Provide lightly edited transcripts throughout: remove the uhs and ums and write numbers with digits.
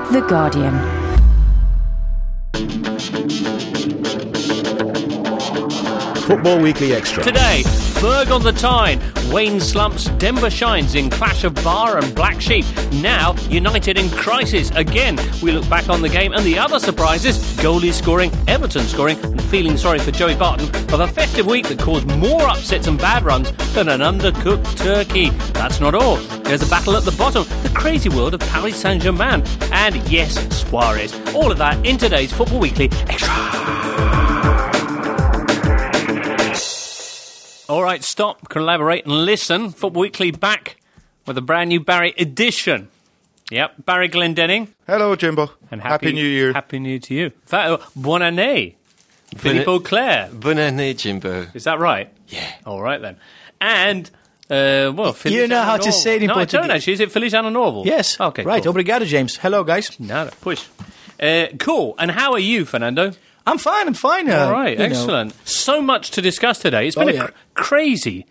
The Guardian. Football Weekly Extra. Today, Ferg on the Tyne, Wayne slumps, Denver shines in clash of Bar and Black Sheep. Now, United in crisis again. We look back on the game and the other surprises, goalies scoring, Everton scoring, and feeling sorry for Joey Barton of a festive week that caused more upsets and bad runs than an undercooked turkey. That's not all. There's a battle at the bottom, the crazy world of Paris Saint-Germain, and yes, Suarez. All of that in today's Football Weekly Extra. All right, stop, collaborate and listen. Football Weekly back with a brand new Barry edition. Yep, Barry Glendenning. Hello, Jimbo. And Happy New Year. Happy New Year to you. Bonne année. Philippe Auclair. Bonne année, Jimbo. Is that right? Yeah. All right, then. And, Feliz You know Ano how to Novo. say it in No, Portuguese. I don't actually. Is it Feliz Ano Novo? Yes. Okay, Right. cool. Obrigado, James. Hello, guys. Nada, push. Cool. And how are you, Fernando? I'm fine. All right, excellent. So much to discuss today. It's been a crazy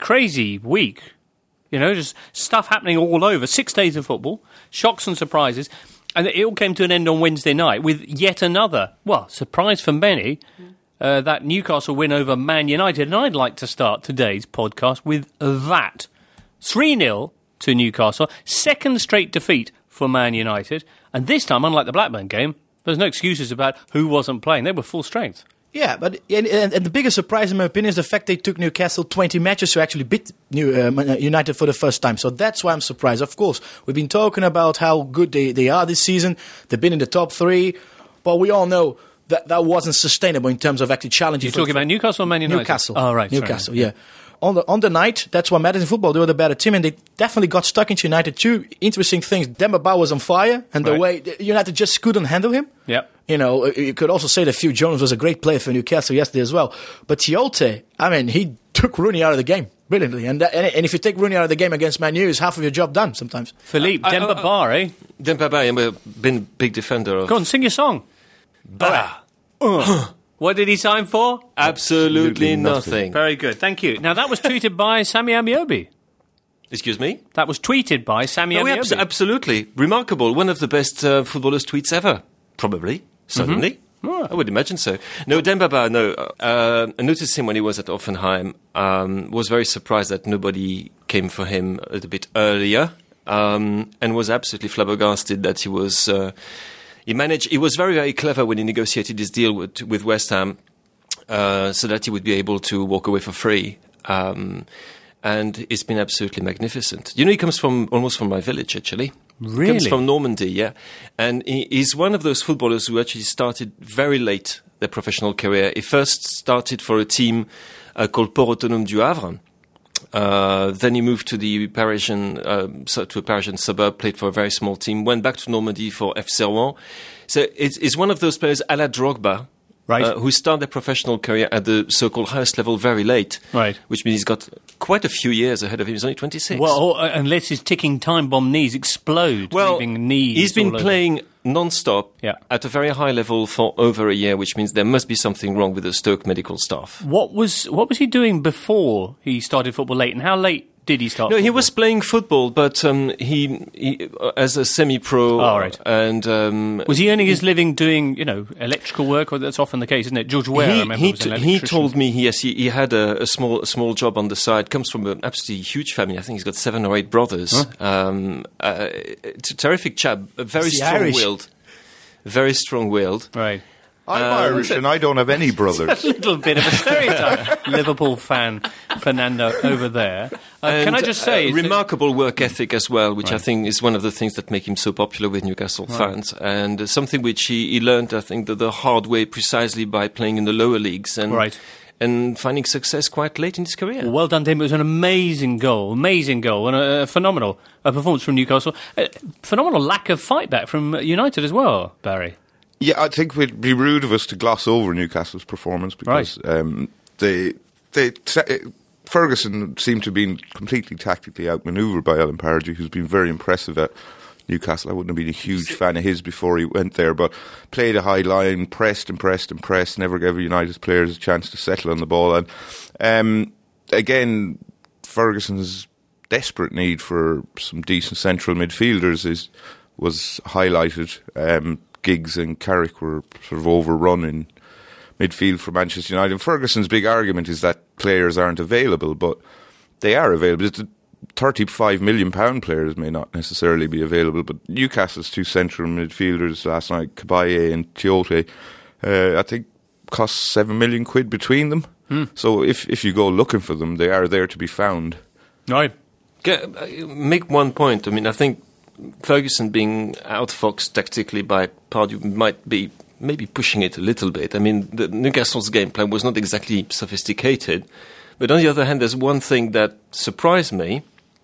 week. You know, just stuff happening all over. 6 days of football, shocks and surprises. And it all came to an end on Wednesday night with yet another, surprise for many, that Newcastle win over Man United. And I'd like to start today's podcast with that. 3-0 to Newcastle. Second straight defeat for Man United. And this time, unlike the Blackburn game, there's no excuses about who wasn't playing. They were full strength. Yeah, but and the biggest surprise, in my opinion, is the fact they took Newcastle 20 matches to actually beat United for the first time. So that's why I'm surprised. Of course, we've been talking about how good they are this season. They've been in the top 3. But we all know that wasn't sustainable in terms of actually challenging. You're talking about Newcastle or Man United? Newcastle. Oh, right. Newcastle, sorry. yeah. On the night, that's what matters in football. They were the better team, and they definitely got stuck into United. 2 interesting things. Demba Ba was on fire, and the way United just couldn't handle him. Yep. You know, you could also say that Phil Jones was a great player for Newcastle yesterday as well. But Tiote, I mean, he took Rooney out of the game brilliantly. And if you take Rooney out of the game against Man U, it's half of your job done sometimes. Philippe, Demba Ba, eh? Demba Ba, I've been a big defender of... Go on, sing your song. Ba. What did he sign for? Absolutely nothing. Very good, thank you. Now, that was tweeted by Sammy Amiobi. Excuse me? That was tweeted by Sammy Amiobi. Absolutely. Remarkable. One of the best footballers' tweets ever. Probably. Certainly. Mm-hmm. I would imagine so. No, Demba Ba, no. I noticed him when he was at Offenheim. Was very surprised that nobody came for him a little bit earlier. And was absolutely flabbergasted that he was... He was very, very clever when he negotiated his deal with West Ham so that he would be able to walk away for free. And it's been absolutely magnificent. You know, he comes almost from my village, actually. Really? He comes from Normandy, yeah. And he's one of those footballers who actually started very late their professional career. He first started for a team called Port Autonome du Havre. Then he moved to the Parisian suburb, played for a very small team, went back to Normandy for FC Rouen. So it's one of those players a la Drogba, right, who started their professional career at the so-called highest level very late, right, which means he's got quite a few years ahead of him. He's only 26. Well, unless his ticking time bomb knees explode, leaving knees. He's been playing non-stop at a very high level for over a year, which means there must be something wrong with the Stoke medical staff. What was he doing before he started football late, and how late did he start? No, football? he was playing football, but he as a semi-pro. Oh, right. And was he earning his living doing, electrical work? Or that's often the case, isn't it? George Ware, I remember, was an electrician. He told me he had a small job on the side. Comes from an absolutely huge family. I think he's got 7 or 8 brothers. Huh? It's a terrific chap. Very strong-willed. Very strong-willed. Right. I'm Irish and I don't have any brothers. A little bit of a stereotype. Liverpool fan, Fernando, over there. Can I just say... remarkable work ethic as well, which I think is one of the things that make him so popular with Newcastle fans. And something which he learned, I think, the hard way precisely by playing in the lower leagues. And finding success quite late in his career. Well done to him. It was an amazing goal, and a phenomenal performance from Newcastle. Phenomenal lack of fight back from United as well, Barry. Yeah, I think it'd be rude of us to gloss over Newcastle's performance because Ferguson seemed to have been completely tactically outmanoeuvred by Alan Pardew, who's been very impressive at Newcastle. I wouldn't have been a huge fan of his before he went there, but played a high line, pressed, never gave United's players a chance to settle on the ball. And again, Ferguson's desperate need for some decent central midfielders is was highlighted. Giggs and Carrick were sort of overrun in midfield for Manchester United. And Ferguson's big argument is that players aren't available, but they are available. The £35 million players may not necessarily be available, but Newcastle's two central midfielders last night, Cabaye and Tiote, I think cost £7 million between them. So if you go looking for them, they are there to be found. Right. Make one point. I mean, I think Ferguson being outfoxed tactically by Pardew might be maybe pushing it a little bit. I mean, the Newcastle's game plan was not exactly sophisticated, but on the other hand, there's one thing that surprised me,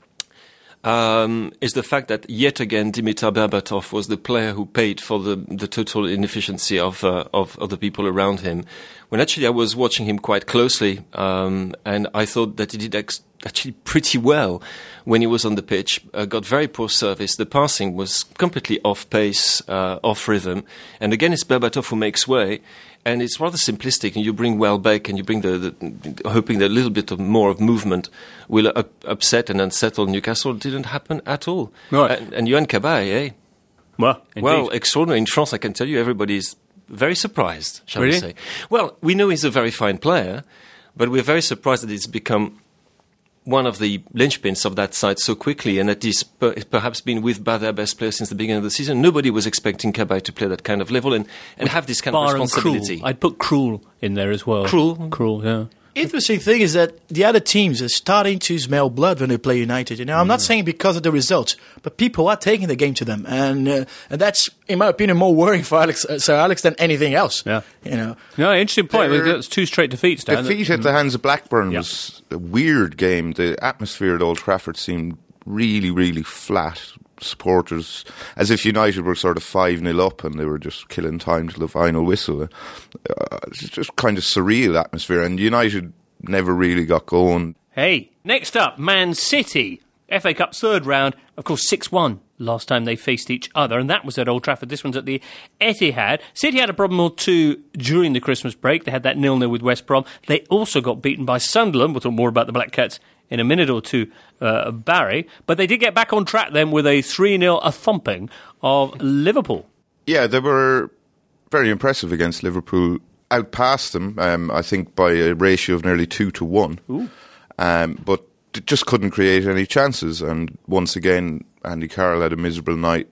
is the fact that yet again Dimitar Berbatov was the player who paid for the total inefficiency of the people around him. When actually I was watching him quite closely, and I thought that he did actually pretty well when he was on the pitch. Got very poor service. The passing was completely off pace, off rhythm. And again, it's Berbatov who makes way. And it's rather simplistic, and you bring Welbeck, and you bring hoping that a little bit more of movement will upset and unsettle Newcastle. It didn't happen at all. Right. And Yohan Cabaye, Well, extraordinary. In France, I can tell you, everybody's very surprised, shall Really? we say. Well, we know he's a very fine player, but we're very surprised that it's become one of the linchpins of that side so quickly, and that he's perhaps been with by their best player since the beginning of the season. Nobody was expecting Cabaye to play that kind of level and have this kind of Bar and responsibility. Krul. I'd put Krul in there as well. Krul? Yeah. Interesting thing is that the other teams are starting to smell blood when they play United. You know, I'm not saying because of the results, but people are taking the game to them, and that's, in my opinion, more worrying for Sir Alex than anything else. Yeah. You know. No, interesting point. That's 2 straight defeats. Dan. Defeat at the hands of Blackburn was a weird game. The atmosphere at Old Trafford seemed really, really flat. Supporters, as if United were sort of 5-0 up and they were just killing time till the final whistle. It's just kind of surreal atmosphere, and United never really got going. Hey, next up, Man City. FA Cup third round, of course, 6-1 last time they faced each other, and that was at Old Trafford. This one's at the Etihad. City had a problem or two during the Christmas break. They had that 0-0 with West Brom. They also got beaten by Sunderland. We'll talk more about the Black Cats in a minute or two, Barry. But they did get back on track then with a 3-0 thumping of Liverpool. Yeah, they were very impressive against Liverpool. Outpassed them, I think, by a ratio of nearly 2-1. But just couldn't create any chances. And once again, Andy Carroll had a miserable night,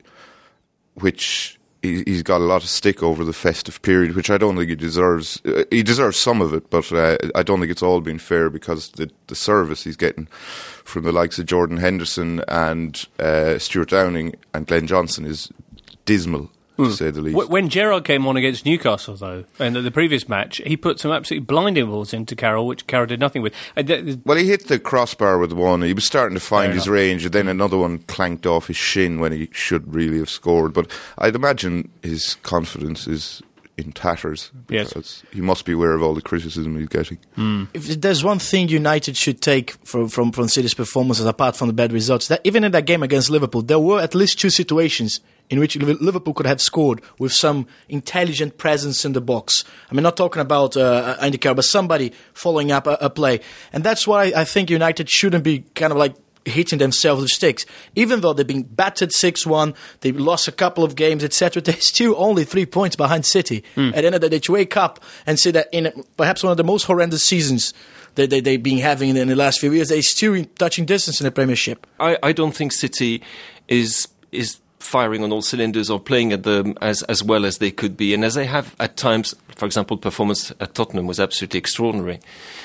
which he's got a lot of stick over the festive period, which I don't think he deserves. He deserves some of it, but I don't think it's all been fair, because the service he's getting from the likes of Jordan Henderson and Stuart Downing and Glenn Johnson is dismal, to say the least. When Gerrard came on against Newcastle, though, and the previous match, he put some absolutely blinding balls into Carroll, which Carroll did nothing with. Well, he hit the crossbar with one. He was starting to find his range, and then another one clanked off his shin when he should really have scored. But I'd imagine his confidence is in tatters, because he must be aware of all the criticism he's getting. If there's one thing United should take from City's performances, apart from the bad results, that even in that game against Liverpool, there were at least 2 situations in which Liverpool could have scored with some intelligent presence in the box. I mean, not talking about Andy Carroll, but somebody following up a play. And that's why I think United shouldn't be kind of like hitting themselves with sticks. Even though they've been battered 6-1, they lost a couple of games, etc., they're still only 3 points behind City. At the end of the day, to wake up and see that in perhaps one of the most horrendous seasons that they've been having in the last few years, they're still in touching distance in the Premiership. I don't think City is firing on all cylinders or playing at as well as they could be, and as they have at times. For example, performance at Tottenham was absolutely extraordinary.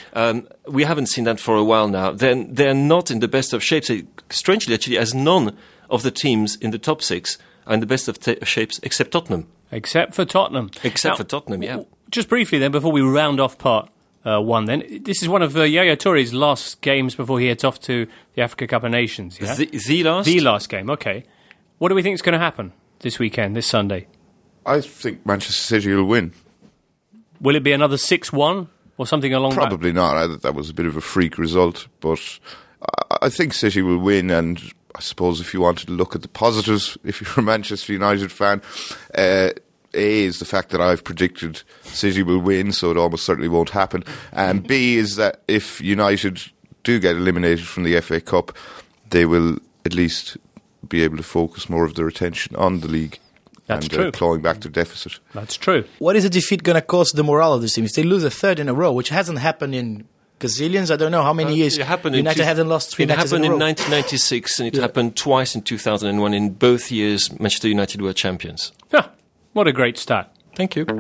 We haven't seen that for a while now. They're not in the best of shapes. Strangely, actually, as none of the teams in the top 6 are in the best of shapes except Tottenham. Except for Tottenham. For Tottenham, yeah. Just briefly then, before we round off part 1 then, this is one of Yaya Touré's last games before he heads off to the Africa Cup of Nations. Yeah? The last? The last game, okay. What do we think is going to happen this weekend, this Sunday? I think Manchester City will win. Will it be another 6-1 or something along that? Probably not. That was a bit of a freak result, but I think City will win. And I suppose if you wanted to look at the positives, if you're a Manchester United fan, A is the fact that I've predicted City will win, so it almost certainly won't happen. And B is that if United do get eliminated from the FA Cup, they will at least be able to focus more of their attention on the league. That's and true. Clawing back their deficit. That's true. What is a defeat going to cost the morale of this team? If they lose a third in a row, which hasn't happened in gazillions, I don't know how many years. It happened United hasn't lost 3 matches in a row. It happened in 1996 and it happened twice in 2001. In both years, Manchester United were champions. Yeah, what a great start. Thank you.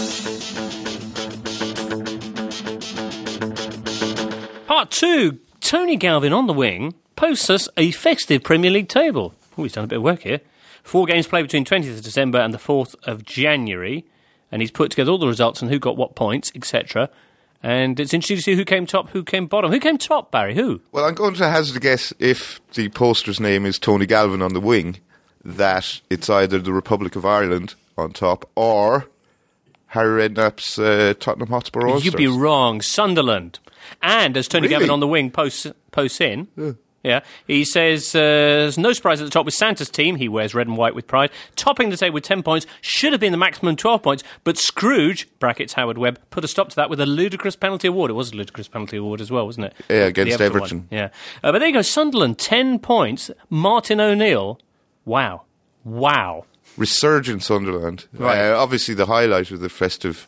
Part 2. Tony Galvin on the wing posts us a festive Premier League table. Oh, he's done a bit of work here. 4 games played between 20th of December and the 4th of January. And he's put together all the results and who got what points, etc. And it's interesting to see who came top, who came bottom. Who came top, Barry? Who? Well, I'm going to hazard a guess, if the poster's name is Tony Galvin on the wing, that it's either the Republic of Ireland on top or Harry Redknapp's Tottenham Hotspur All-Stars. You'd be wrong. Sunderland. And as Tony Really? Galvin on the wing posts in... Yeah, he says, there's no surprise at the top with Santa's team. He wears red and white with pride. Topping the table with 10 points. Should have been the maximum 12 points. But Scrooge, brackets Howard Webb, put a stop to that with a ludicrous penalty award. It was a ludicrous penalty award as well, wasn't it? Yeah, against The Everton. one. Yeah. But there you go. Sunderland, 10 points. Martin O'Neill. Wow. Resurgent Sunderland. Right. Obviously, the highlight of the festive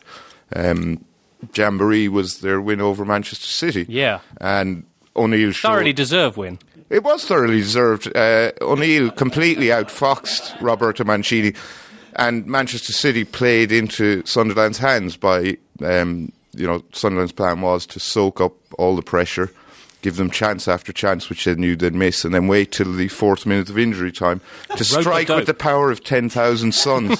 jamboree was their win over Manchester City. Yeah. And O'Neill Thoroughly deserved win. It was thoroughly deserved. O'Neill completely outfoxed Roberto Mancini, and Manchester City played into Sunderland's hands by, Sunderland's plan was to soak up all the pressure, give them chance after chance, which they knew they'd miss, and then wait till the 4th minute of injury time to strike with the power of 10,000 suns.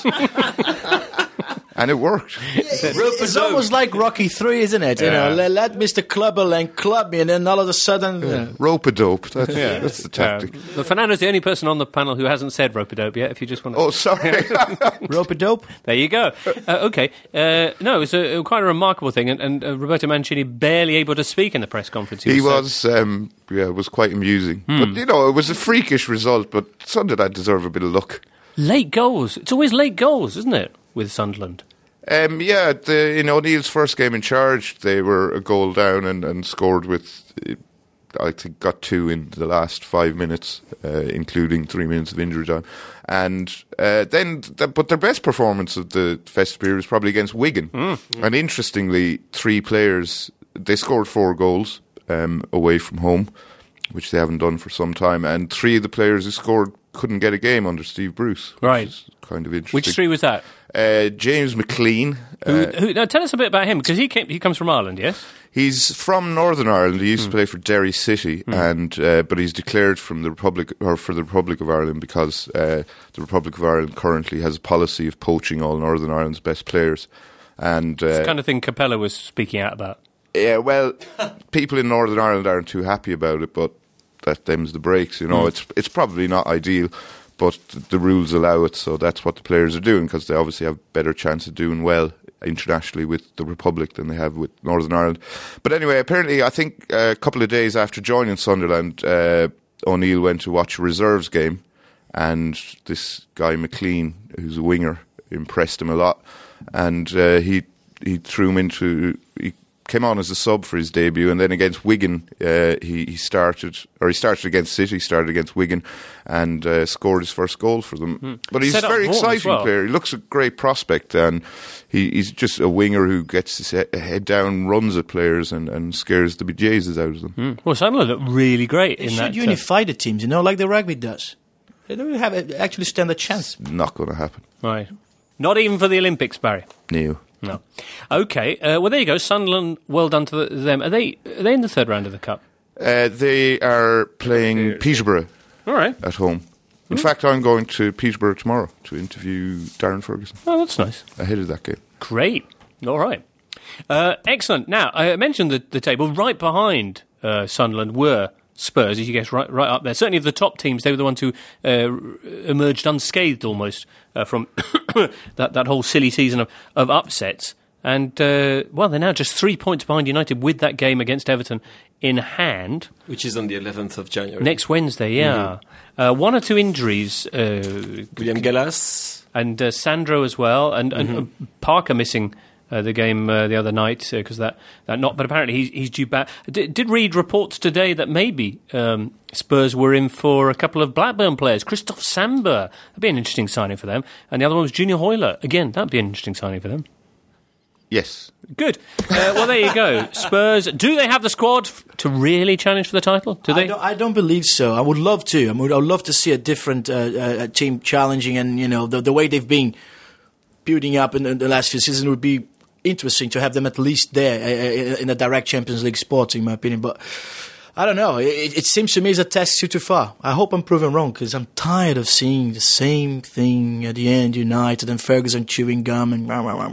And it worked. It's almost like Rocky 3, isn't it? You know, let Mr. Clubberlang club me, and then all of a sudden... Rope-a-dope. That's the tactic. Fernando's the only person on the panel who hasn't said rope-a-dope yet, if you just want to... Oh, sorry. Rope-a-dope? There you go. Okay. No, it's quite a remarkable thing, and Roberto Mancini barely able to speak in the press conference. He was it was quite amusing. But, it was a freakish result, but Sunderland deserve a bit of luck. Late goals. It's always late goals, isn't it, with Sunderland? In O'Neill's first game in charge, they were a goal down and scored with, I think, got 2 in the last 5 minutes, including 3 minutes of injury time. And but their best performance of the festive period was probably against Wigan. And interestingly, 3 players, they scored 4 goals away from home, which they haven't done for some time. And 3 of the players who scored couldn't get a game under Steve Bruce. Right. Kind of interesting. Which 3 was that? James McLean. Now tell us a bit about him, because he comes from Ireland, yes? He's from Northern Ireland. He used to play for Derry City, but he's declared for the Republic of Ireland because the Republic of Ireland currently has a policy of poaching all Northern Ireland's best players. And It's the kind of thing Capella was speaking out about. Yeah, well, people in Northern Ireland aren't too happy about it, but that them's the breaks. It's probably not ideal, but the rules allow it, so that's what the players are doing, because they obviously have a better chance of doing well internationally with the Republic than they have with Northern Ireland. But anyway, apparently, I think a couple of days after joining Sunderland, O'Neill went to watch a reserves game, and this guy McLean, who's a winger, impressed him a lot, and he threw him into... He came on as a sub for his debut, and then against Wigan, he started against City, started against Wigan, and scored his first goal for them. But he's a very exciting player. He looks a great prospect, and he's just a winger who gets his head down, runs at players, and scares the bejesus out of them. Well, Sunderland look really great in that. Should unify the teams, like the rugby does. They don't actually stand a chance. Not going to happen. Right. Not even for the Olympics, Barry. No. Okay. Well, there you go. Sunderland, well done to them. Are they in the third round of the Cup? They are playing Peterborough at home. In fact, I'm going to Peterborough tomorrow to interview Darren Ferguson. Oh, that's nice. Ahead of that game. Great. All right. Excellent. Now, I mentioned the table. Right behind Sunderland were Spurs, as you guess, right up there. Certainly of the top teams, they were the ones who emerged unscathed almost from that whole silly season of upsets. And, they're now just 3 points behind United with that game against Everton in hand. Which is on the 11th of January. Next Wednesday, yeah. 1 or 2 injuries. William Gallas. And Sandro as well. And Parker missing the game the other night because that not. But apparently he's due back. Did read reports today that maybe Spurs were in for a couple of Blackburn players. Christoph Samba, that'd be an interesting signing for them, and the other one was Junior Hoyler. Again, that'd be an interesting signing for them. Yes. Good. Well, there you go. Spurs. Do they have the squad to really challenge for the title? Do they? I don't believe so. I would love to. I would love to see a different team challenging, and the way they've been building up in the last few seasons would be interesting to have them at least there in a direct Champions League spot, in my opinion. But I don't know. It seems to me it's a test too far. I hope I'm proven wrong because I'm tired of seeing the same thing at the end, United and Ferguson chewing gum and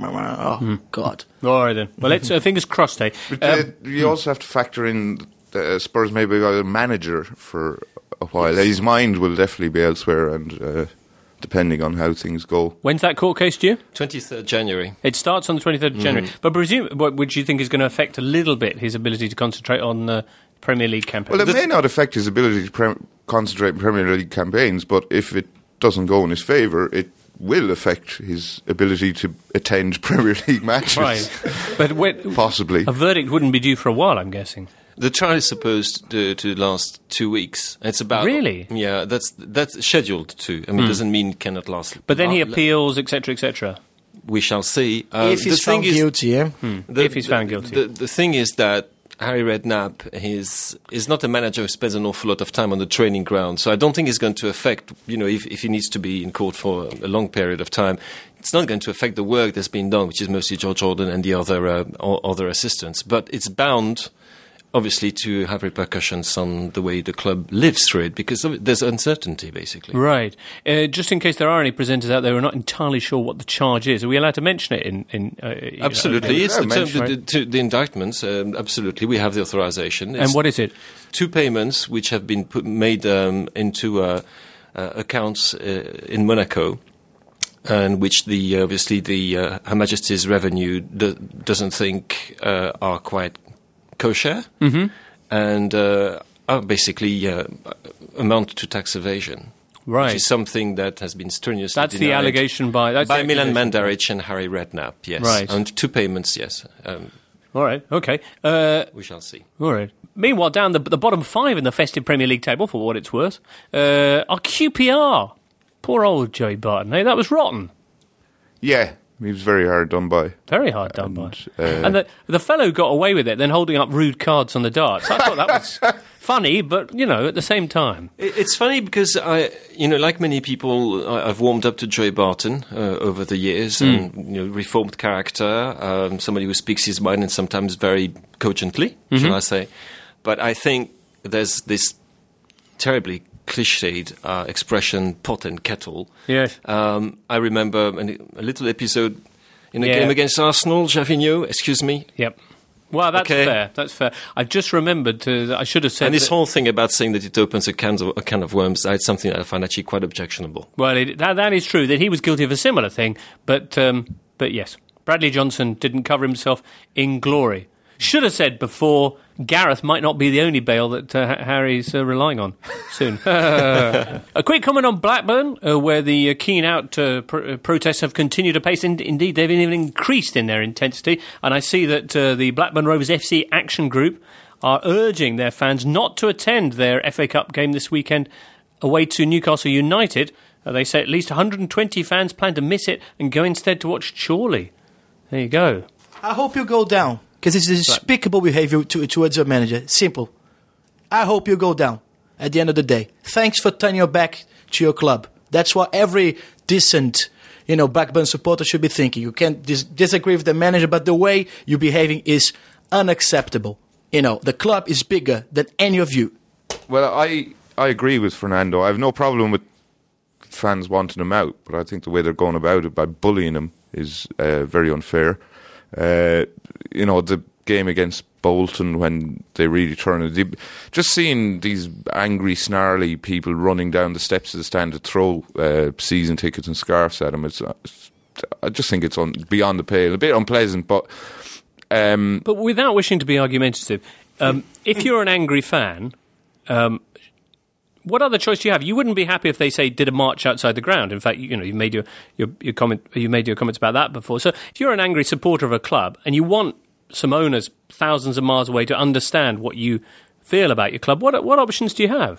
God. All right then. Well, let's fingers crossed. You also have to factor in Spurs maybe got a manager for a while. His mind will definitely be elsewhere, and depending on how things go. When's that court case due? 23rd January. It starts on the 23rd of January. But what would you think is going to affect a little bit his ability to concentrate on Premier League campaigns? Well, it may not affect his ability to concentrate on Premier League campaigns, but if it doesn't go in his favour, it will affect his ability to attend Premier League matches. Right. But possibly. A verdict wouldn't be due for a while, I'm guessing. The trial is supposed to last 2 weeks. It's about really, yeah. That's scheduled to. I mean, it doesn't mean it cannot last. But then he appeals, etc., etc. We shall see. If he's found guilty, yeah. If he's found guilty, the thing is that Harry Redknapp is not a manager who spends an awful lot of time on the training ground. So I don't think it's going to affect. If he needs to be in court for a long period of time, it's not going to affect the work that's been done, which is mostly George Jordan and the other assistants. But it's bound, obviously, to have repercussions on the way the club lives through it, because there's uncertainty, basically. Right. Just in case there are any presenters out there who are not entirely sure what the charge is, are we allowed to mention it? Absolutely. It's the indictments. Absolutely. We have the authorization. And what is it? 2 payments which have been made into accounts in Monaco, and which Her Majesty's revenue doesn't think are quite kosher, and basically amount to tax evasion. Right. Which is something that has been strenuously denied. The allegation by Milan Mandaric and Harry Redknapp, yes. Right. And 2 payments, yes. All right, okay. We shall see. All right. Meanwhile, down the bottom 5 in the festive Premier League table, for what it's worth, are QPR. Poor old Joey Barton. Hey, that was rotten. Yeah. He was very hard done by. Very hard done by. And the fellow got away with it, then holding up rude cards on the darts. I thought that was funny, but, at the same time. It's funny because like many people, I've warmed up to Joey Barton over the years, and, reformed character, somebody who speaks his mind and sometimes very cogently, shall I say. But I think there's this terribly cliched expression, pot and kettle. Yes. I remember a little episode in a game against Arsenal, Javigno, excuse me. Yep. Well, that's fair. That's fair. I've just remembered I should have said. And this whole thing about saying that it opens a can of worms, that's something that I find actually quite objectionable. Well, that is true, that he was guilty of a similar thing, but yes. Bradley Johnson didn't cover himself in glory. Should have said before, Gareth might not be the only bail that Harry's relying on soon. A quick comment on Blackburn, where the keen-out protests have continued apace. Indeed, they've even increased in their intensity. And I see that the Blackburn Rovers FC Action Group are urging their fans not to attend their FA Cup game this weekend away to Newcastle United. They say at least 120 fans plan to miss it and go instead to watch Chorley. There you go. I hope you go down. Because it's despicable behaviour towards your manager. Simple. I hope you go down at the end of the day. Thanks for turning your back to your club. That's what every decent, Blackburn supporter should be thinking. You can't disagree with the manager, but the way you're behaving is unacceptable. The club is bigger than any of you. Well, I agree with Fernando. I have no problem with fans wanting him out, but I think the way they're going about it by bullying him is very unfair. The game against Bolton when they really turned it. Just seeing these angry, snarly people running down the steps of the stand to throw season tickets and scarves at them, I just think it's beyond the pale. A bit unpleasant, but without wishing to be argumentative, if you're an angry fan, what other choice do you have? You wouldn't be happy if they say did a march outside the ground. In fact, you've made your comment. You made your comments about that before. So if you're an angry supporter of a club and you want some owners thousands of miles away to understand what you feel about your club, what options do you have?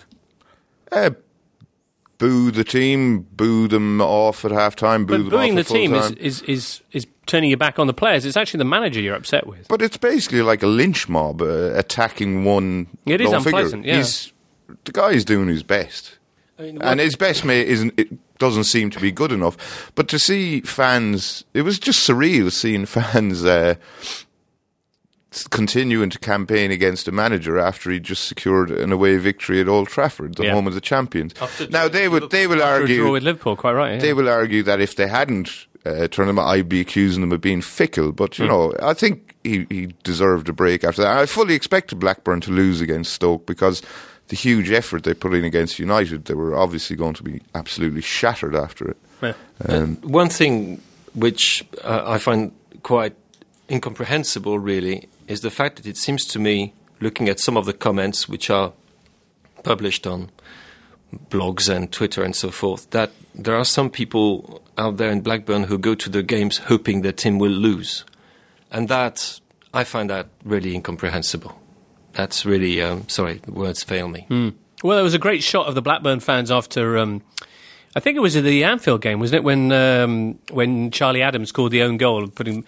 Boo the team, boo them off at half-time, boo them booing off at the team full-time. is turning your back on the players. It's actually the manager you're upset with. But it's basically like a lynch mob attacking one. It is lone unpleasant. figure. Yeah. The guy is doing his best, and his best doesn't seem to be good enough. But to see fans, it was just surreal seeing fans continuing to campaign against a manager after he just secured an away victory at Old Trafford, the home of the champions. Now they will argue, draw with Liverpool, quite right. Yeah. They will argue that if they hadn't turned him, I'd be accusing them of being fickle. But you know, I think he deserved a break after that. I fully expected Blackburn to lose against Stoke because the huge effort they put in against United, they were obviously going to be absolutely shattered after it. Yeah. One thing which I find quite incomprehensible, really, is the fact that it seems to me, looking at some of the comments which are published on blogs and Twitter and so forth, that there are some people out there in Blackburn who go to the games hoping their team will lose. And that, I find that really incomprehensible. That's really, sorry, the words fail me. Well, there was a great shot of the Blackburn fans after, I think it was the Anfield game, wasn't it, when Charlie Adams scored the own goal, putting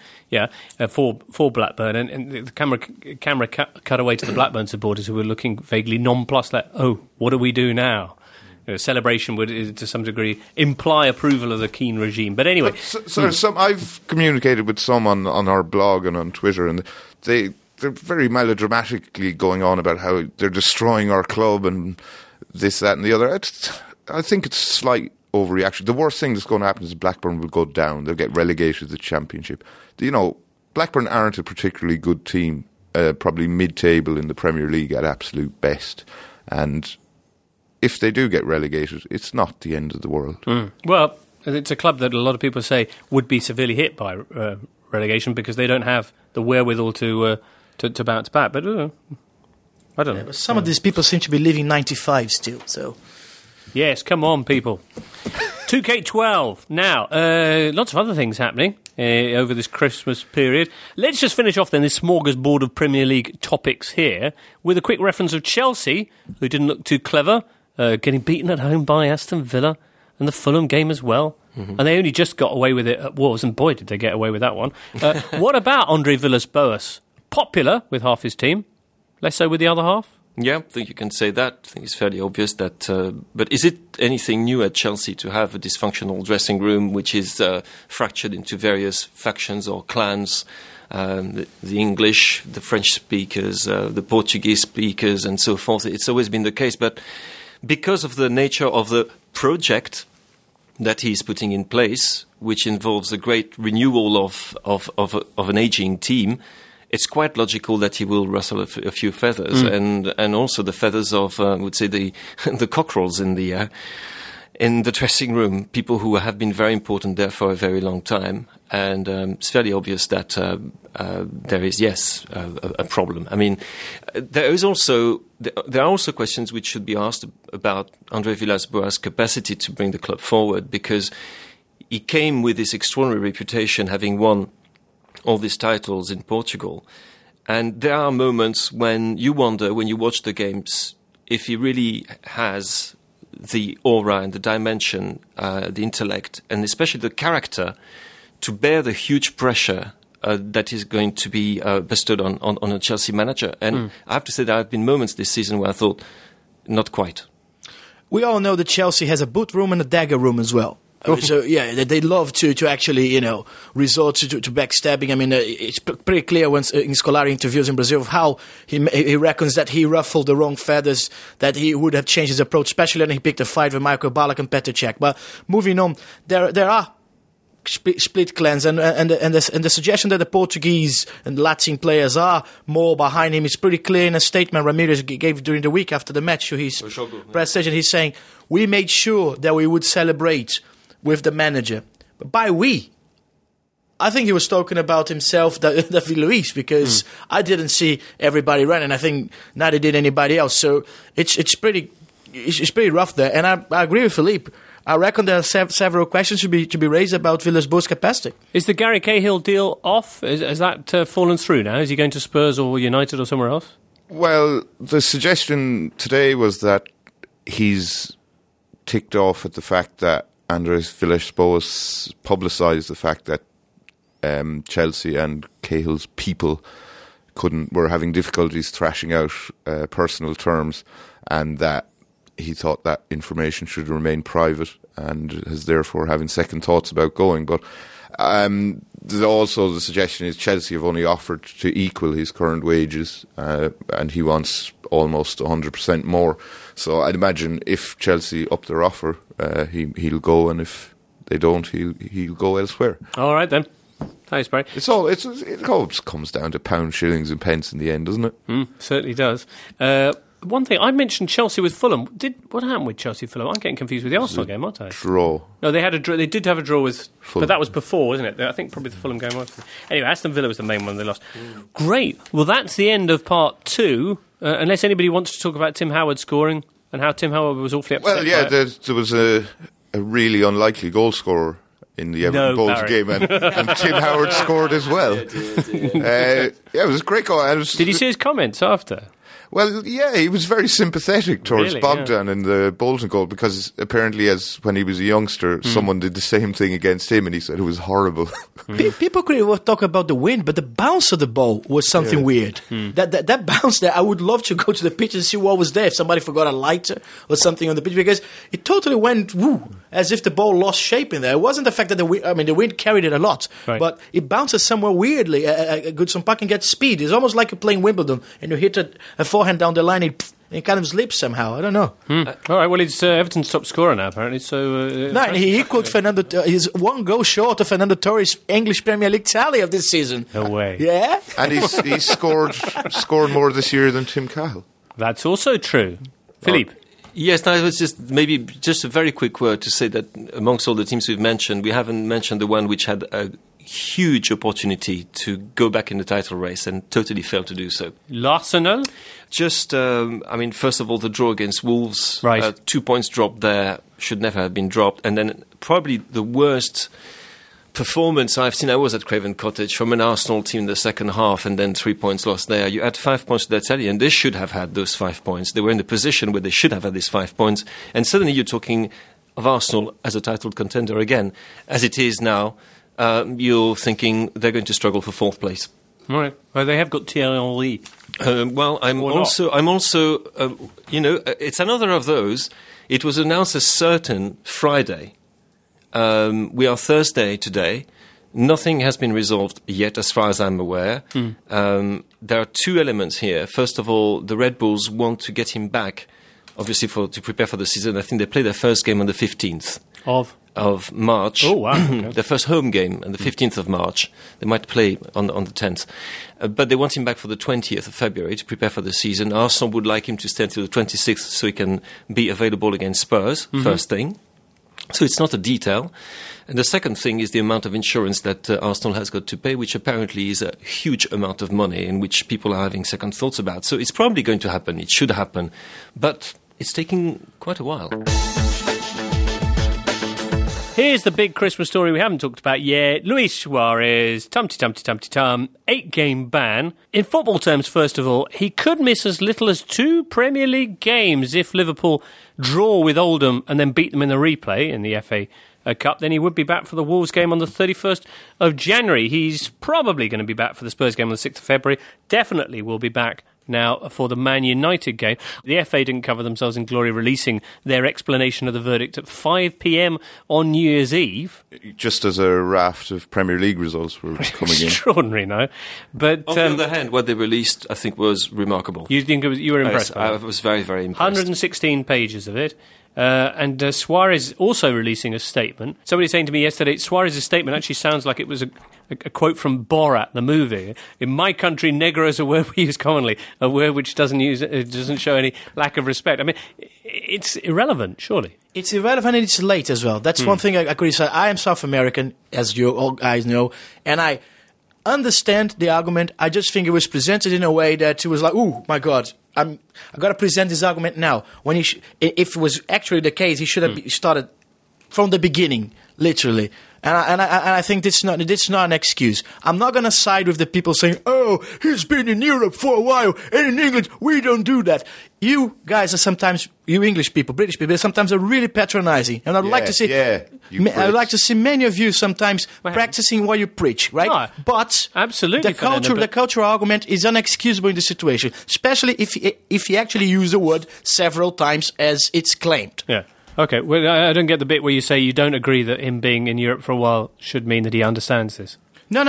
for Blackburn, and the camera cut away to the Blackburn supporters who were looking vaguely nonplussed, like, oh, what do we do now? Celebration would, to some degree, imply approval of the Keane regime. But anyway, I've communicated with some on our blog and on Twitter, and they're very melodramatically going on about how they're destroying our club and this, that, and the other. I think it's a slight overreaction. The worst thing that's going to happen is Blackburn will go down. They'll get relegated to the Championship. You know, Blackburn aren't a particularly good team, probably mid-table in the Premier League at absolute best. And if they do get relegated, it's not the end of the world. Well, it's a club that a lot of people say would be severely hit by relegation because they don't have the wherewithal to bounce back. But I don't know. But some of these people seem to be living 95 still, so... Yes, come on, people. 2K12. Now, lots of other things happening over this Christmas period. Let's just finish off then this smorgasbord of Premier League topics here with a quick reference of Chelsea, who didn't look too clever, getting beaten at home by Aston Villa, and the Fulham game as well. And they only just got away with it at Wolves, and boy, did they get away with that one. What about Andre Villas-Boas? Popular with half his team, less so with the other half? Yeah, I think you can say that. I think it's fairly obvious that... but is it anything new at Chelsea to have a dysfunctional dressing room which is fractured into various factions or clans? The English, the French speakers, the Portuguese speakers, and so forth. It's always been the case. But because of the nature of the project that he's putting in place, which involves a great renewal of an aging team, it's quite logical that he will rustle a few feathers, and also the feathers of, I would say, the cockerels in the dressing room, people who have been very important there for a very long time. And it's fairly obvious that there is, yes, a problem. I mean, there are also questions which should be asked about Andre Villas-Boas' capacity to bring the club forward, because he came with this extraordinary reputation, having won all these titles in Portugal. And there are moments when you wonder, when you watch the games, if he really has the aura and the dimension, the intellect, and especially the character to bear the huge pressure that is going to be bestowed on a Chelsea manager. And I have to say there have been moments this season where I thought, not quite. We all know that Chelsea has a boot room and a dagger room as well. So, yeah, they love to actually, resort to backstabbing. I mean, it's pretty clear when in Scolari interviews in Brazil of how he reckons that he ruffled the wrong feathers, that he would have changed his approach, especially when he picked a fight with Michael Ballack and Petr Cech. But moving on, there are split clans, and the suggestion that the Portuguese and Latin players are more behind him is pretty clear in a statement Ramirez gave during the week after the match to his press station. He's saying, we made sure that we would celebrate with the manager. But by we, I think he was talking about himself, David Luiz, because I didn't see everybody running. I think neither did anybody else. So it's pretty it's pretty rough there. And I agree with Philippe. I reckon there are several questions to be raised about Villas-Boas' capacity. Is the Gary Cahill deal off? Has that fallen through now? Is he going to Spurs or United or somewhere else? Well, the suggestion today was that he's ticked off at the fact that Andres Villas-Boas publicised the fact that Chelsea and Cahill's people were having difficulties thrashing out personal terms, and that he thought that information should remain private, and is therefore having second thoughts about going. But also the suggestion is Chelsea have only offered to equal his current wages, and he wants almost 100% more. So I'd imagine if Chelsea up their offer, he'll go, and if they don't, he'll go elsewhere. All right then. Thanks, Barry. It always comes down to pounds, shillings and pence in the end, doesn't it? Certainly does. One thing, I mentioned Chelsea with Fulham. What happened with Chelsea-Fulham? I'm getting confused with the Arsenal game, aren't I? Draw. No, they had a draw. They did have a draw with Fulham. But that was before, wasn't it? I think probably the Fulham game was. Anyway, Aston Villa was the main one they lost. Great. Well, that's the end of part 2. Unless anybody wants to talk about Tim Howard scoring and how Tim Howard was awfully upset. Well, yeah, there was a really unlikely goal scorer in the Everton Bulls game, and Tim Howard scored as well. It was a great goal. Did you see his comments after? Well, yeah, he was very sympathetic towards Bogdan in the Bolton goal, because apparently, as when he was a youngster, someone did the same thing against him, and he said it was horrible. People could talk about the wind, but the bounce of the ball was something weird. That bounce there, I would love to go to the pitch and see what was there, if somebody forgot a lighter or something on the pitch, because it totally went as if the ball lost shape in there. It wasn't the fact that the wind carried it a lot, but it bounces somewhere weirdly. Goodson Park can get speed. It's almost like you're playing Wimbledon and you hit a forehand down the line, it kind of slips somehow. I don't know. All right, well, it's Everton's top scorer now, apparently. So and he equaled Fernando. He's one goal short of Fernando Torres' English Premier League tally of this season. No way. Yeah, and he's scored more this year than Tim Cahill. That's also true. Philippe. Yes, no, it was just a very quick word to say that amongst all the teams we've mentioned, we haven't mentioned the one which had a huge opportunity to go back in the title race and totally failed to do so. Arsenal? Just, first of all, the draw against Wolves. Right. 2 points dropped there, should never have been dropped. And then probably the worst performance I've seen, I was at Craven Cottage, from an Arsenal team in the second half, and then 3 points lost there. You had 5 points to that tally, and they should have had those 5 points. They were in the position where they should have had these 5 points. And suddenly you're talking of Arsenal as a title contender again. As it is now, you're thinking they're going to struggle for 4th place. All right. Well, they have got Thierry Henry. I'm also, it's another of those. It was announced as certain Friday. We are Thursday today. Nothing has been resolved yet, as far as I'm aware. There are 2 elements here. First of all, the Red Bulls want to get him back, obviously, to prepare for the season. I think they play their first game on the 15th of March. Oh, wow. Okay. Their first home game on the 15th of March. They might play on the 10th. But they want him back for the 20th of February to prepare for the season. Arsenal would like him to stay until the 26th so he can be available against Spurs, first thing. So it's not a detail. And the second thing is the amount of insurance that Arsenal has got to pay, which apparently is a huge amount of money, and which people are having second thoughts about. So it's probably going to happen. It should happen. But it's taking quite a while. Here's the big Christmas story we haven't talked about yet. Luis Suarez, tum-ti-tum-ti-tum-ti-tum, 8-game ban. In football terms, first of all, he could miss as little as 2 Premier League games if Liverpool draw with Oldham and then beat them in the replay in the FA Cup. Then he would be back for the Wolves game on the 31st of January. He's probably going to be back for the Spurs game on the 6th of February. Definitely will be back now for the Man United game. The FA didn't cover themselves in glory, releasing their explanation of the verdict at 5 p.m. on New Year's Eve. Just as a raft of Premier League results were coming in. Extraordinary, no? But on the other hand, what they released, I think, was remarkable. You think you were impressed? I was very, very impressed. 116 pages of it. And Suarez also releasing a statement. Somebody saying to me yesterday, Suarez's statement actually sounds like it was a quote from Borat, the movie. In my country, negro is a word we use commonly, a word which doesn't show any lack of respect. I mean, it's irrelevant, surely. It's irrelevant and it's late as well. That's one thing I could say. I am South American, as you all guys know, and I understand the argument. I just think it was presented in a way that it was like, oh my God, I got to present this argument now. When if it was actually the case, he should have started from the beginning, literally. And I think it's not an excuse. I'm not going to side with the people saying, oh, he's been in Europe for a while, and in England, we don't do that. You guys are sometimes, you English people, British people, sometimes are really patronizing. And I'd like to see, I'd like to see many of you sometimes practicing what you preach, right? No, but absolutely, the cultural argument is unexcusable in this situation, especially if he actually used the word several times as it's claimed. Yeah. Okay, well, I don't get the bit where you say you don't agree that him being in Europe for a while should mean that he understands this. No.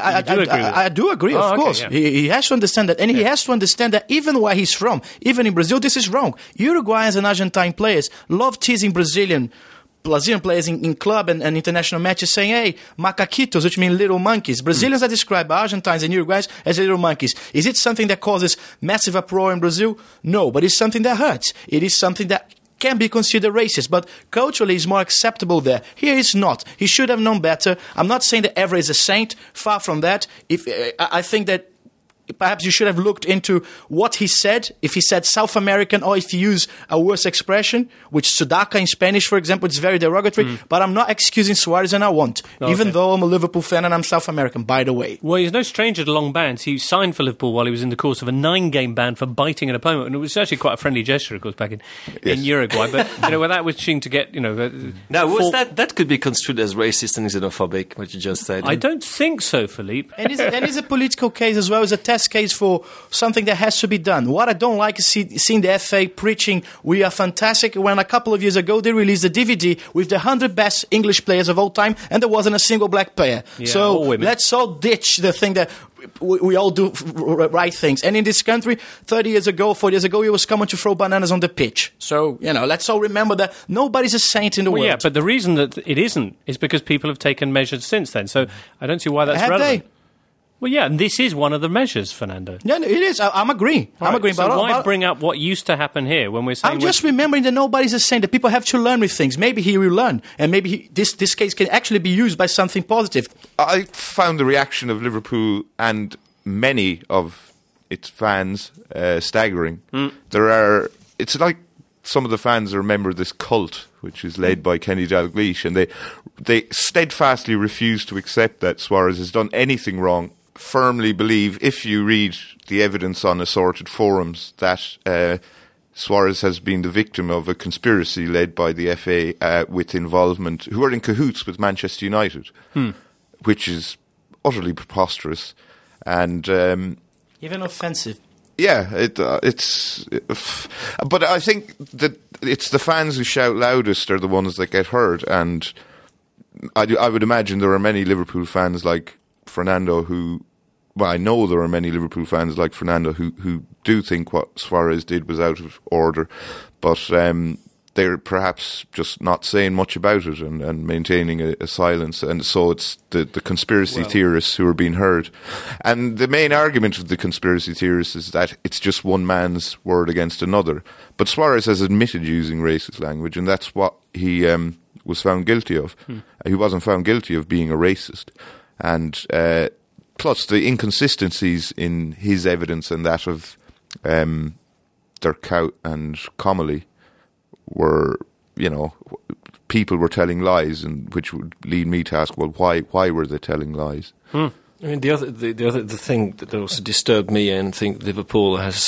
I do agree, of course. Yeah. He has to understand that. And he has to understand that even where he's from, even in Brazil, this is wrong. Uruguayans and Argentine players love teasing Brazilian players in club and international matches saying, hey, macaquitos, which mean little monkeys. Brazilians are described by Argentines and Uruguayans as little monkeys. Is it something that causes massive uproar in Brazil? No, but it's something that hurts. It is something that can be considered racist, but culturally is more acceptable there. Here it's not. He should have known better. I'm not saying that Evra is a saint. Far from that. I think that perhaps you should have looked into what he said, if he said South American or if he used a worse expression, which Sudaca in Spanish, for example, it's very derogatory, but I'm not excusing Suarez and I won't, even though I'm a Liverpool fan and I'm South American, by the way. Well, he's no stranger to long bans. He signed for Liverpool while he was in the course of a 9-game ban for biting an opponent, and it was actually quite a friendly gesture, of course, back in Uruguay, but without wishing to get, Now, that could be construed as racist and xenophobic, what you just said? I don't think so, Philippe. And it's a political case as well as a test case for something that has to be done. What I don't like is seeing the FA preaching we are fantastic when a couple of years ago they released a DVD with the 100 best English players of all time and there wasn't a single black player. Yeah, so let's all ditch the thing that we all do right things. And in this country, 30 years ago, 40 years ago, it was common to throw bananas on the pitch. So, let's all remember that nobody's a saint in the world. Yeah, but the reason that it isn't is because people have taken measures since then. So I don't see why that's relevant. Well, yeah, and this is one of the measures, Fernando. Yeah, it is. I'm agreeing. Right. I'm agreeing. So why bring up what used to happen here when we're saying... I'm just remembering that nobody's a saint, that people have to learn with things. Maybe he will learn, and maybe this case can actually be used by something positive. I found the reaction of Liverpool and many of its fans staggering. It's like some of the fans are a member of this cult, which is led by Kenny Dalglish, and they steadfastly refuse to accept that Suarez has done anything wrong. Firmly believe, if you read the evidence on assorted forums, that Suarez has been the victim of a conspiracy led by the FA with involvement, who are in cahoots with Manchester United, which is utterly preposterous and even offensive. Yeah, it's. But I think that it's the fans who shout loudest are the ones that get heard, and I would imagine there are many Liverpool fans like Fernando who. Well, I know there are many Liverpool fans like Fernando who do think what Suarez did was out of order, but they're perhaps just not saying much about it and maintaining a silence. And so it's the conspiracy theorists who are being heard. And the main argument of the conspiracy theorists is that it's just one man's word against another. But Suarez has admitted using racist language, and that's what he was found guilty of. He wasn't found guilty of being a racist. And plus the inconsistencies in his evidence and that of Durkout and Comolli were, people were telling lies, and which would lead me to ask, well, why were they telling lies? I mean, the thing that also disturbed me, and think Liverpool has,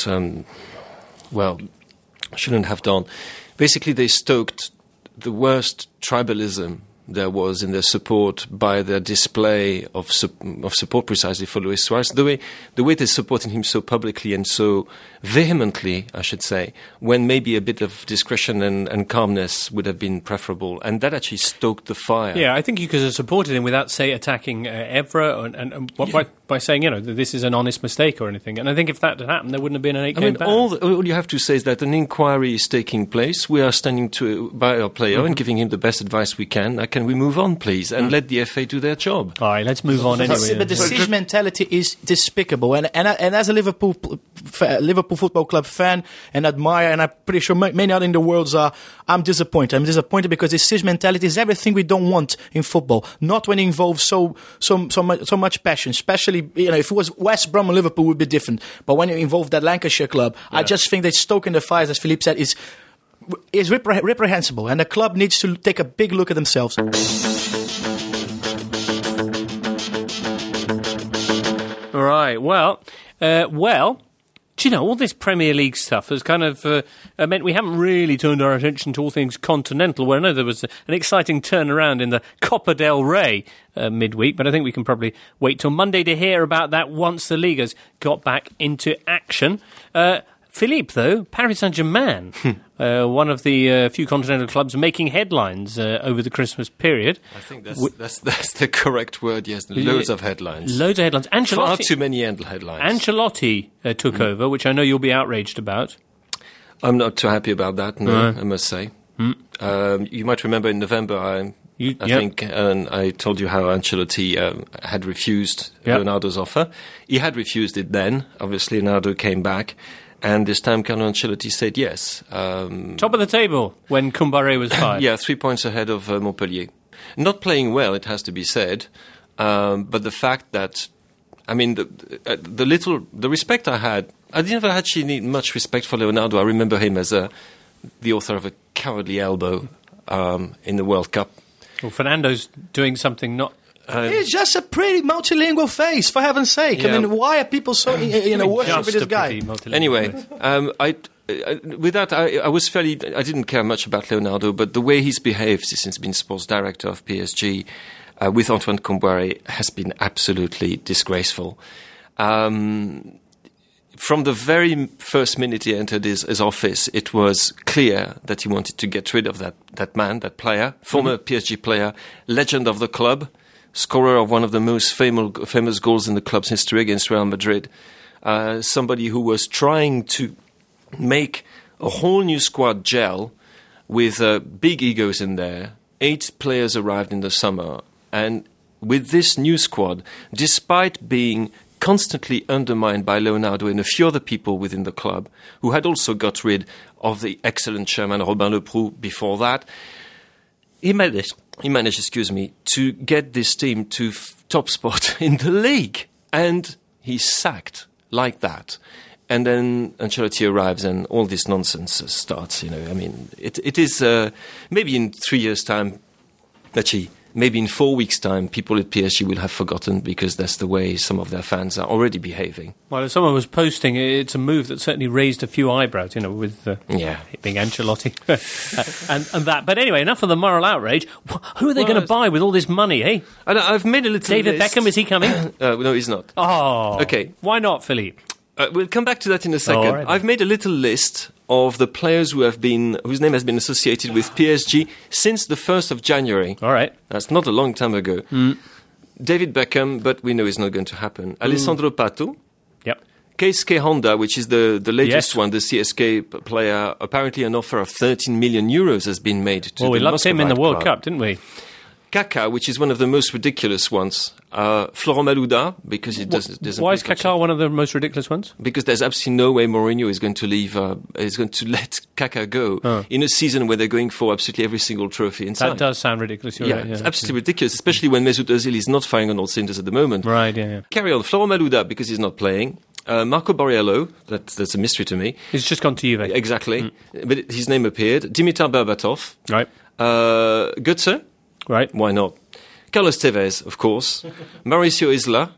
shouldn't have done. Basically, they stoked the worst tribalism there was in their support by their display of support precisely for Luis Suarez. The way they're supporting him so publicly and so vehemently, I should say, when maybe a bit of discretion and calmness would have been preferable, and that actually stoked the fire. Yeah, I think you could have supported him without, say, attacking Evra by saying, this is an honest mistake or anything. And I think if that had happened, there wouldn't have been an 8-game ban. All you have to say is that an inquiry is taking place. We are standing by our player and giving him the best advice we can. I can can we move on, please, and let the FA do their job? All right, let's move on anyway. But the siege mentality is despicable, and as a Liverpool Football Club fan and admire, and I'm pretty sure many other in the world are, I'm disappointed. I'm disappointed because the siege mentality is everything we don't want in football. Not when it involves so much passion. Especially, if it was West Brom or Liverpool, it would be different. But when you involve that Lancashire club, I just think that stoking the fires, as Philippe said, is reprehensible, and the club needs to take a big look at themselves. Right. Well, do you know, all this Premier League stuff has kind of meant we haven't really turned our attention to all things continental, where I know there was an exciting turnaround in the Copa del Rey midweek, but I think we can probably wait till Monday to hear about that once the Ligas got back into action. Philippe, though, Paris Saint-Germain, one of the few continental clubs making headlines over the Christmas period. I think that's the correct word, yes. Loads of headlines. Loads of headlines. Far too many headlines. Ancelotti took over, which I know you'll be outraged about. I'm not too happy about that, no, I must say. You might remember in November, I think I told you how Ancelotti had refused Leonardo's offer. He had refused it then. Obviously, Leonardo came back. And this time, Carlo Ancelotti said yes. Top of the table when Koumbaré was fired. 3 points ahead of Montpellier. Not playing well, it has to be said. But the fact that, I mean, the respect I had, I didn't actually need much respect for Leonardo. I remember him as the author of a cowardly elbow in the World Cup. Well, Fernando's doing something not. He's just a pretty multilingual face, for heaven's sake. Yeah. I mean, why are people so worship with this guy? Anyway, with that, I was I didn't care much about Leonardo, but the way he's behaved since he's been sports director of PSG with Antoine Koumbaré has been absolutely disgraceful. From the very first minute he entered his office, it was clear that he wanted to get rid of that man, that player, former PSG player, legend of the club, scorer of one of the most famous goals in the club's history against Real Madrid, somebody who was trying to make a whole new squad gel with big egos in there. 8 players arrived in the summer, and with this new squad, despite being constantly undermined by Leonardo and a few other people within the club, who had also got rid of the excellent chairman Robin Leproux before that, he managed, to get this team to top spot in the league. And he's sacked like that. And then Ancelotti arrives and all this nonsense starts, I mean, it is maybe in 3 years' time, actually, maybe in 4 weeks' time, people at PSG will have forgotten because that's the way some of their fans are already behaving. Well, someone was posting, it's a move that certainly raised a few eyebrows, with it being Ancelotti and that. But anyway, enough of the moral outrage. Who are they going to buy with all this money, eh? I've made a little David list. Beckham, is he coming? No, he's not. Oh. Okay. Why not, Philippe? We'll come back to that in a second. Right. I've made a little list of the players whose name has been associated with PSG since the 1st of January. All right. That's not a long time ago. David Beckham, but we know it's not going to happen. Alessandro Pato. Yep. Keisuke Honda, which is the latest one, the CSK player. Apparently an offer of 13 million euros has been made to we the loved him in the World club. Cup, didn't we? Kaká, which is one of the most ridiculous ones. Florent Malouda, because he doesn't. Why is Kaká one of the most ridiculous ones? Because there's absolutely no way Mourinho is going to leave. Is going to let Kaká go in a season where they're going for absolutely every single trophy inside. That does sound ridiculous. You're right, it's absolutely ridiculous, especially when Mesut Ozil is not firing on all cylinders at the moment. Right. Yeah. Carry on. Florent Malouda, because he's not playing. Marco Borriello, that's a mystery to me. He's just gone to Juve. Exactly, but his name appeared. Dimitar Berbatov. Right. Götze. Right. Why not? Carlos Tevez, of course. Mauricio Isla.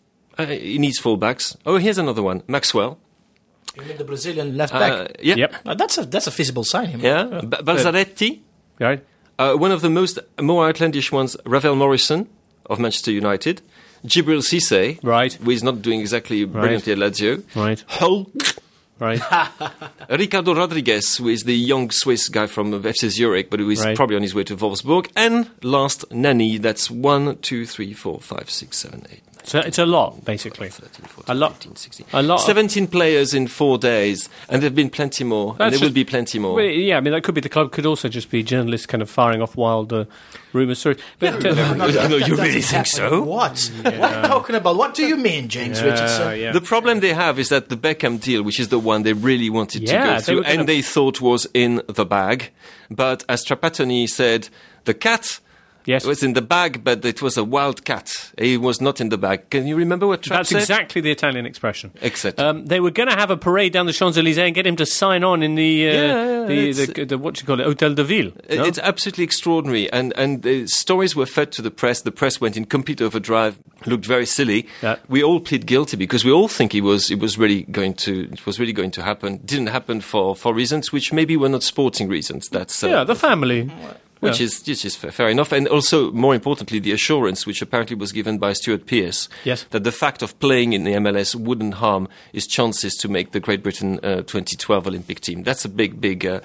He needs fullbacks. Oh, here's another one. Maxwell. You mean the Brazilian left back? Yep. That's a feasible sign. Yeah. Balzaretti. Right. One of the more outlandish ones, Ravel Morrison of Manchester United. Djibril Cissé. Right. Who is not doing exactly brilliantly at Lazio. Right. Hulk. Right. Ricardo Rodriguez, who is the young Swiss guy from FC Zurich, but who is probably on his way to Wolfsburg. And last, Nani. That's 1, 2, 3, 4, 5, 6, 7, 8. So it's a lot, basically. 13, 14, A lot. 15, 16. A lot. 17 players in 4 days, and there have been plenty more, and there will be plenty more. Well, yeah, I mean, that could be the club, could also just be journalists kind of firing off wild rumours. Sorry. But, No, you really think so? What? What are you talking about? What do you mean, James Richardson? yeah. The problem they have is that the Beckham deal, which is the one they really wanted to go through, and they thought was in the bag, but as Trapattoni said, the cat was in the bag, but it was a wild cat. He was not in the bag. Can you remember what Trapp said? That's exactly the Italian expression. Exactly. They were going to have a parade down the Champs-Élysées and get him to sign on in the what you call it, Hôtel de Ville. No? It's absolutely extraordinary, and the stories were fed to the press. The press went in complete overdrive, looked very silly. Yeah. We all plead guilty because we all think it was really going to happen. Didn't happen for reasons which maybe were not sporting reasons. That's the family. Which is fair enough. And also, more importantly, the assurance which apparently was given by Stuart Pearce that the fact of playing in the MLS wouldn't harm his chances to make the Great Britain 2012 Olympic team. That's a big,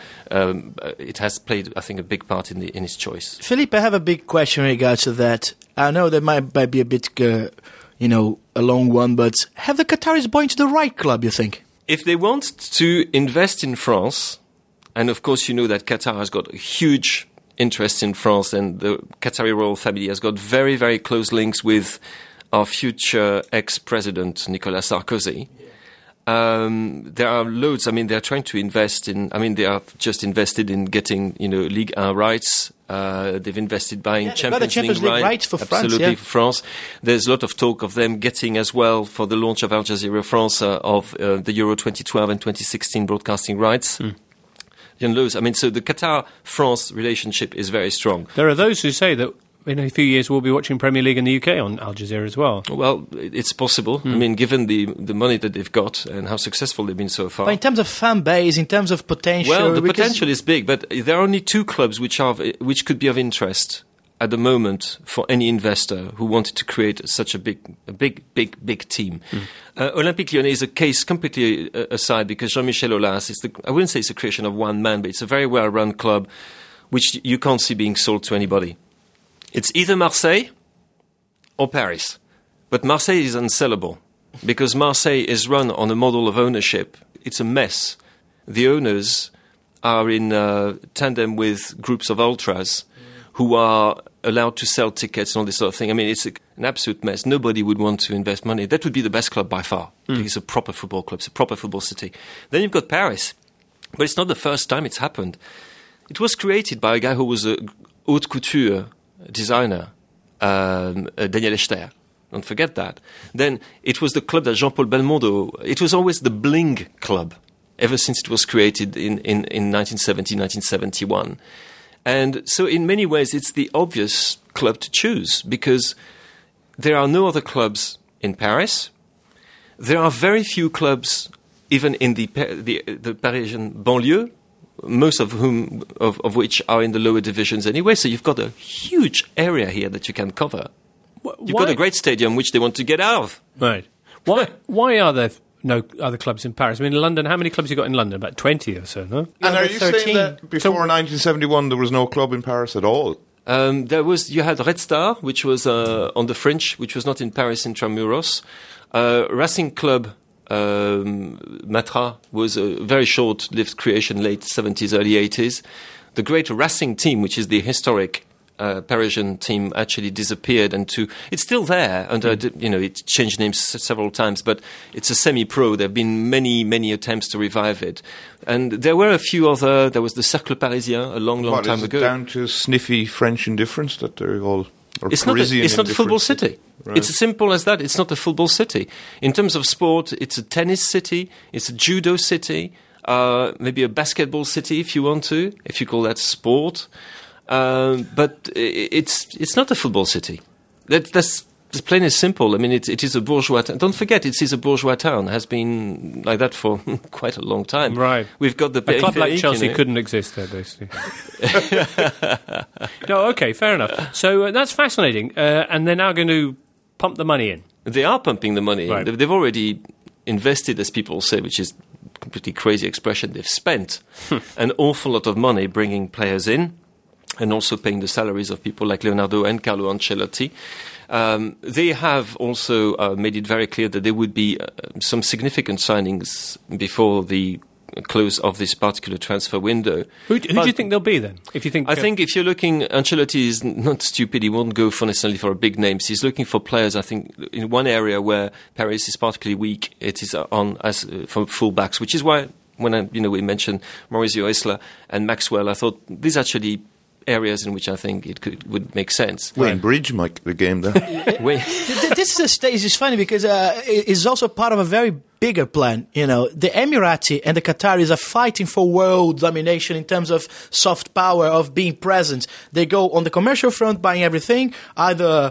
it has played, I think, a big part in his choice. Philippe, I have a big question in regards to that. I know that might be a bit, a long one, but have the Qataris bought into the right club, you think? If they want to invest in France, and of course you know that Qatar has got a huge interest in France, and the Qatari royal family has got very, very close links with our future ex-president, Nicolas Sarkozy. There are loads. I mean, they're trying to invest in. I mean, they have just invested in getting, Ligue 1 rights. They've invested buying Champions League rights for France. Absolutely, for France. There's a lot of talk of them getting as well for the launch of Al Jazeera France of the Euro 2012 and 2016 broadcasting rights. I mean, so the Qatar-France relationship is very strong. There are those who say that in a few years we'll be watching Premier League in the UK on Al Jazeera as well. Well, it's possible. I mean, given the money that they've got and how successful they've been so far. But in terms of fan base, in terms of potential... Well, the potential is big, but there are only 2 clubs which could be of interest at the moment for any investor who wanted to create such a big team. Olympique Lyonnais is a case completely aside because Jean-Michel Aulas I wouldn't say it's a creation of one man, but it's a very well-run club which you can't see being sold to anybody. It's either Marseille or Paris. But Marseille is unsellable because Marseille is run on a model of ownership. It's a mess. The owners are in tandem with groups of ultras who are allowed to sell tickets and all this sort of thing. I mean, it's an absolute mess. Nobody would want to invest money. That would be the best club by far. It's a proper football club. It's a proper football city. Then you've got Paris. But it's not the first time it's happened. It was created by a guy who was a haute couture designer, Daniel Echter. Don't forget that. Then it was the club that Jean-Paul Belmondo... It was always the bling club ever since it was created in 1970, 1971. And so in many ways, it's the obvious club to choose because there are no other clubs in Paris. There are very few clubs even in the Parisian banlieue, most of which are in the lower divisions anyway. So you've got a huge area here that you can cover. You've got a great stadium which they want to get out of. Right. Why are there no other clubs in Paris? I mean, in London, how many clubs you got in London? About 20 or so, no? And are you 13. Saying that before 1971 there was no club in Paris at all? You had Red Star, which was on the fringe, which was not in Paris, Intramuros. Racing Club Matra was a very short-lived creation, late 70s, early 80s. The great Racing team, which is the historic Parisian team, actually disappeared, it's still there. It changed names several times, but it's a semi-pro. There have been many attempts to revive it, and there were a few other. There was the Cercle Parisien a long time ago. Is it down to sniffy French indifference that they're all? It's not a football city. Right. It's as simple as that. It's not a football city. In terms of sport, it's a tennis city. It's a judo city. Maybe a basketball city, if you want to, if you call that sport. But it's not a football city. That's plain and simple. I mean, it is a bourgeois town. Don't forget, it is a bourgeois town. Has been like that for quite a long time. Right. We've got a club like Chelsea couldn't exist there, basically. No, okay, fair enough. So that's fascinating. And they're now going to pump the money in. They are pumping the money in. Right. They've already invested, as people say, which is a completely crazy expression. They've spent an awful lot of money bringing players in, and also paying the salaries of people like Leonardo and Carlo Ancelotti. They have also made it very clear that there would be some significant signings before the close of this particular transfer window. Who do you think they'll be then? If you think, I think if you're looking, Ancelotti is not stupid. He won't go for necessarily for big names. He's looking for players. I think in one area where Paris is particularly weak, it is on as for fullbacks, which is why when we mentioned Maurizio Isla and Maxwell, I thought these actually areas in which I think would make sense. Wayne Bridge might get the game there. This is a stage. It's funny because it's also part of a very bigger plan. The Emirati and the Qataris are fighting for world domination in terms of soft power, of being present. They go on the commercial front, buying everything, either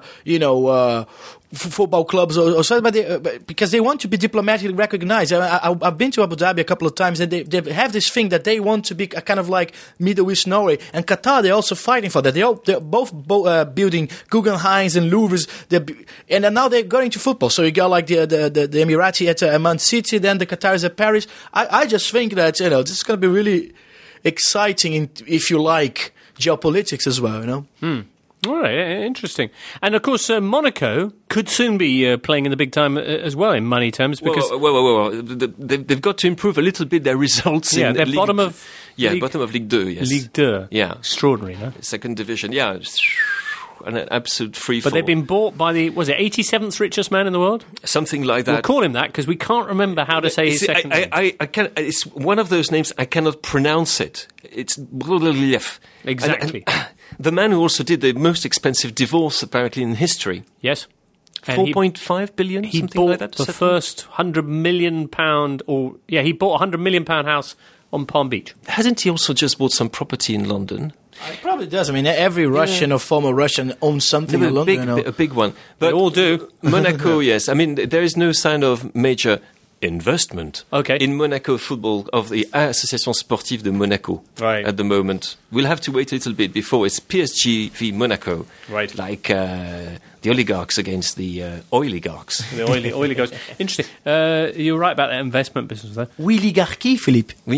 football clubs or something, because they want to be diplomatically recognized. I've been to Abu Dhabi a couple of times, and they have this thing that they want to be a kind of like Middle East Norway. And Qatar, they're also fighting for that. They're both building Guggenheims and Louvres, and now they're going to football. So you got like the Emirati at Man City, then the Qataris at Paris. I just think that this is going to be really exciting, if you like geopolitics as well. All right, interesting. And of course, Monaco could soon be playing in the big time as well in money terms. Because they've got to improve a little bit their results. Yeah, they're bottom of Ligue 2. Yes, Ligue 2. Yeah, extraordinary, no? Second division. Yeah, an absolute free fall. But they've been bought by the 87th richest man in the world, something like that. We'll call him that because we can't remember how to say his second name. I can. It's one of those names I cannot pronounce it. It's exactly. The man who also did the most expensive divorce, apparently, in history. Yes. 4.5 billion, he something like that. He bought the first £100 million, he bought a £100 million house on Palm Beach. Hasn't he also just bought some property in London? It probably does. I mean, every Russian or former Russian owns something in London. A big one. But they all do. Monaco, yes. I mean, there is no sign of major investment in Monaco football of the Association Sportive de Monaco at the moment. We'll have to wait a little bit before it's PSG v Monaco, like the oligarchs against the oligarchs. The oligarchs. Interesting. You're right about that investment business, though. Oligarchie, Philippe. Oui.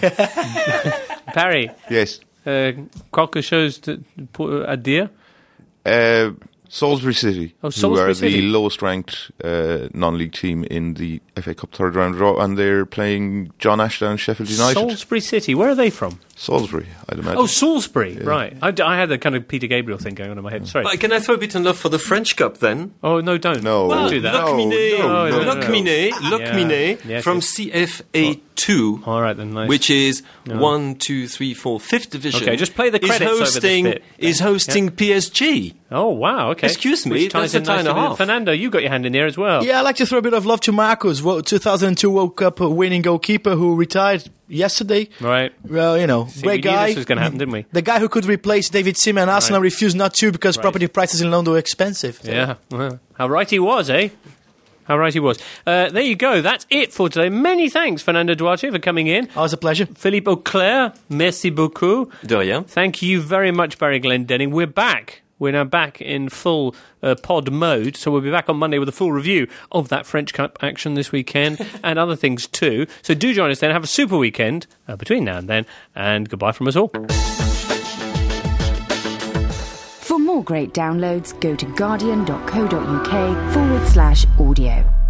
Barry. Yes. Quelque chose à dire? Salisbury City, who are the lowest-ranked non-league team in the FA Cup third-round draw, and they're playing John Ashdown, Sheffield United. Salisbury City, where are they from? Salisbury, I'd imagine. Oh, Salisbury, right. I had the kind of Peter Gabriel thing going on in my head. Sorry. Can I throw a bit of love for the French Cup then? Oh, no, don't. No. Don't do that. Locminé from CFA2. All right, then. Nice. Which is 1, 2, 3, 4, 5th division. Okay, just play the credits over this bit. Is hosting PSG. Oh, wow, okay. Excuse me, that's a tie and a half. Fernando, you got your hand in there as well. Yeah, I'd like to throw a bit of love to Marcos, 2002 World Cup winning goalkeeper who retired yesterday. Right. Well, great guy. This was going to happen, didn't we? The guy who could replace David Seaman, Arsenal refused not to because property prices in London were expensive. So. Yeah, well, how right he was, eh? How right he was. There you go. That's it for today. Many thanks, Fernando Duarte, for coming in. Oh, it was a pleasure. Philippe Auclair, merci beaucoup. De rien. Thank you very much, Barry Glendenning. We're back. We're now back in full pod mode, so we'll be back on Monday with a full review of that French Cup action this weekend and other things too. So do join us then. Have a super weekend between now and then, and goodbye from us all. For more great downloads, go to guardian.co.uk/audio.